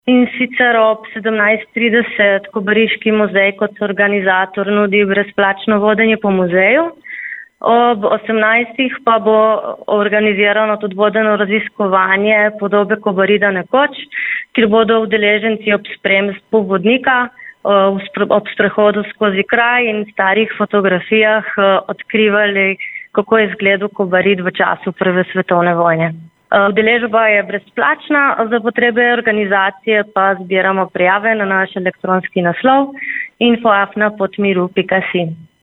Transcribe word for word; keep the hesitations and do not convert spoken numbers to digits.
In sicer ob sedemnajst trideset Kobariški muzej kot organizator nudi brezplačno vodenje po muzeju. Ob osemnajstih pa bo organizirano tudi vodeno raziskovanje podobe Kobarida nekoč, kjer bodo udeleženci ob spremstvu vodnika, ob sprehodu skozi kraj in starih fotografijah odkrivali, kako je izgledal Kobarid v času Prve svetovne vojne. Udeležba je brezplačna, za potrebe organizacije pa zbiramo prijave na naš elektronski naslov info afna potmiru pika si.